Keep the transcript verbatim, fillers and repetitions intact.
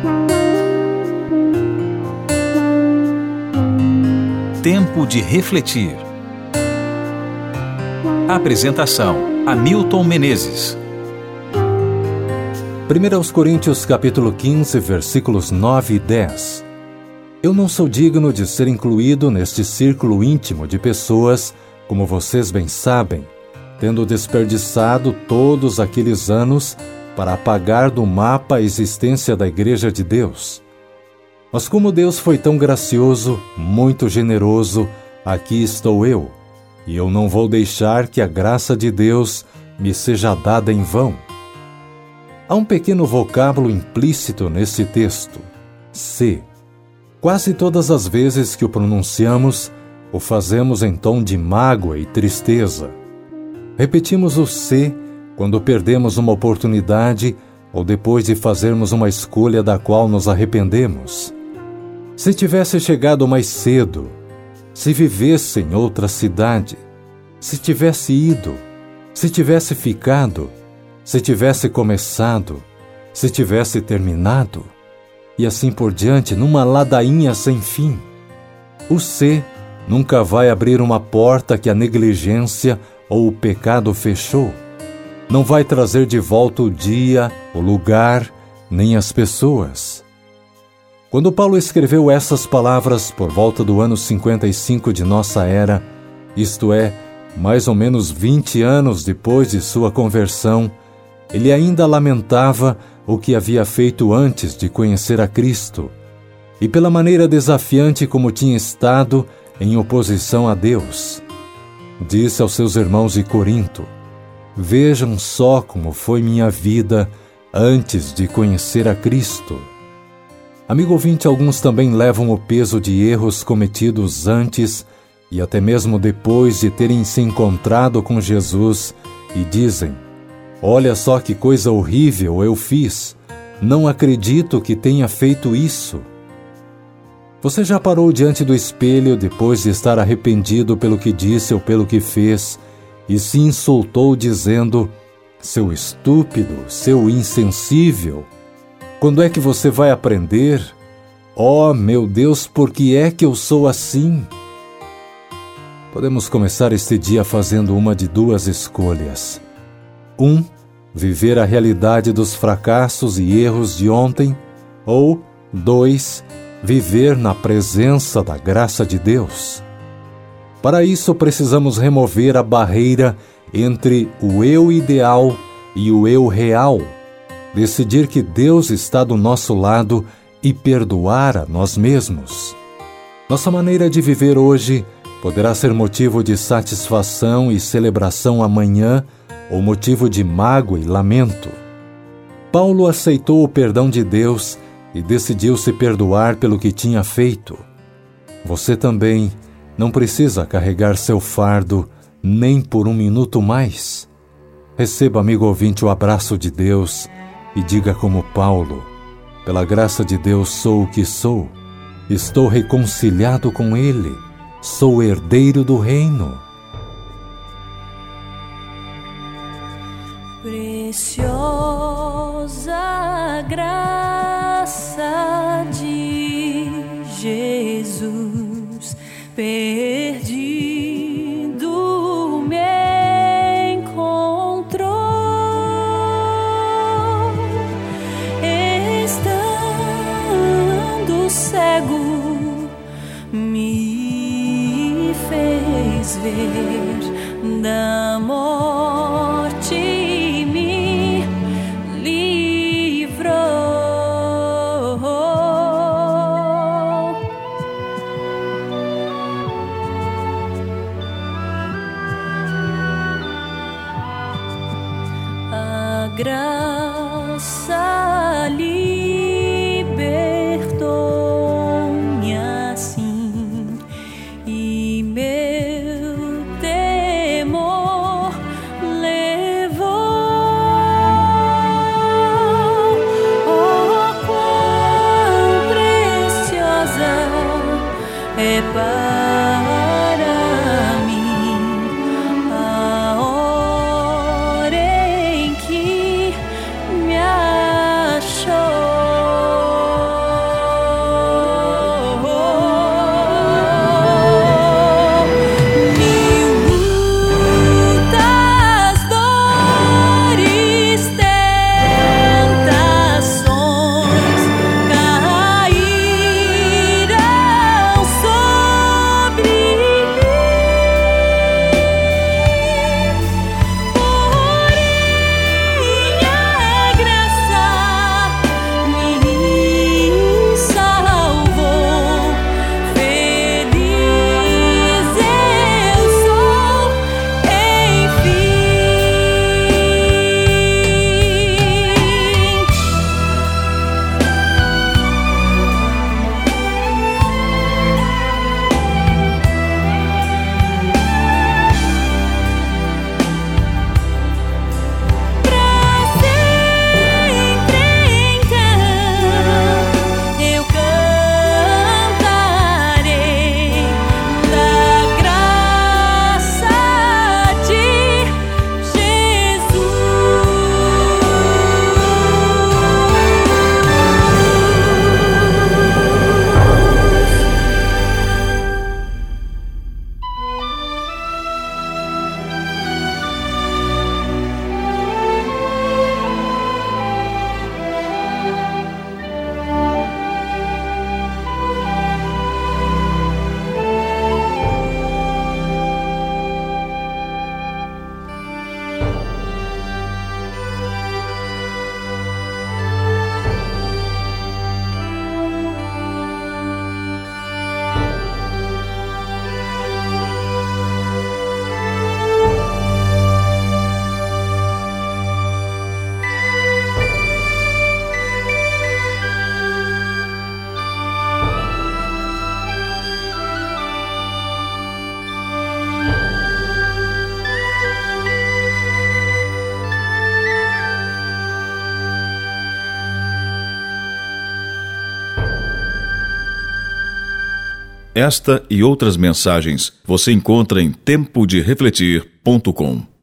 Tempo de refletir. Apresentação: Hamilton Menezes. primeira aos Coríntios capítulo quinze, versículos nove e dez. Eu não sou digno de ser incluído neste círculo íntimo de pessoas, como vocês bem sabem, tendo desperdiçado todos aqueles anos para apagar do mapa a existência da Igreja de Deus. Mas como Deus foi tão gracioso, muito generoso, aqui estou eu, e eu não vou deixar que a graça de Deus me seja dada em vão. Há um pequeno vocábulo implícito nesse texto, se. Quase todas as vezes que o pronunciamos, o fazemos em tom de mágoa e tristeza. Repetimos o se quando perdemos uma oportunidade ou depois de fazermos uma escolha da qual nos arrependemos. Se tivesse chegado mais cedo, se vivesse em outra cidade, se tivesse ido, se tivesse ficado, se tivesse começado, se tivesse terminado, e assim por diante, numa ladainha sem fim. O se nunca vai abrir uma porta que a negligência ou o pecado fechou. Não vai trazer de volta o dia, o lugar, nem as pessoas. Quando Paulo escreveu essas palavras por volta do ano cinquenta e cinco de nossa era, isto é, mais ou menos vinte anos depois de sua conversão, ele ainda lamentava o que havia feito antes de conhecer a Cristo, e pela maneira desafiante como tinha estado em oposição a Deus. Disse aos seus irmãos de Corinto: vejam só como foi minha vida antes de conhecer a Cristo. Amigo ouvinte, alguns também levam o peso de erros cometidos antes e até mesmo depois de terem se encontrado com Jesus e dizem: olha só que coisa horrível eu fiz, não acredito que tenha feito isso. Você já parou diante do espelho depois de estar arrependido pelo que disse ou pelo que fez e se insultou dizendo: seu estúpido, seu insensível? Quando é que você vai aprender? Oh, meu Deus, por que é que eu sou assim? Podemos começar este dia fazendo uma de duas escolhas. Um, viver a realidade dos fracassos e erros de ontem. Ou, dois, viver na presença da graça de Deus. Para isso, precisamos remover a barreira entre o eu ideal e o eu real. Decidir que Deus está do nosso lado e perdoar a nós mesmos. Nossa maneira de viver hoje poderá ser motivo de satisfação e celebração amanhã ou motivo de mágoa e lamento. Paulo aceitou o perdão de Deus e decidiu se perdoar pelo que tinha feito. Você também não precisa carregar seu fardo nem por um minuto mais. Receba, amigo ouvinte, o abraço de Deus e diga como Paulo: pela graça de Deus sou o que sou, estou reconciliado com Ele, sou herdeiro do reino. Preciosa graça de Jesus, perdido me encontrou, estando cego me fez ver da morte. Graça libertou-me assim, e meu temor Esta e outras mensagens você encontra em tempo de refletir ponto com.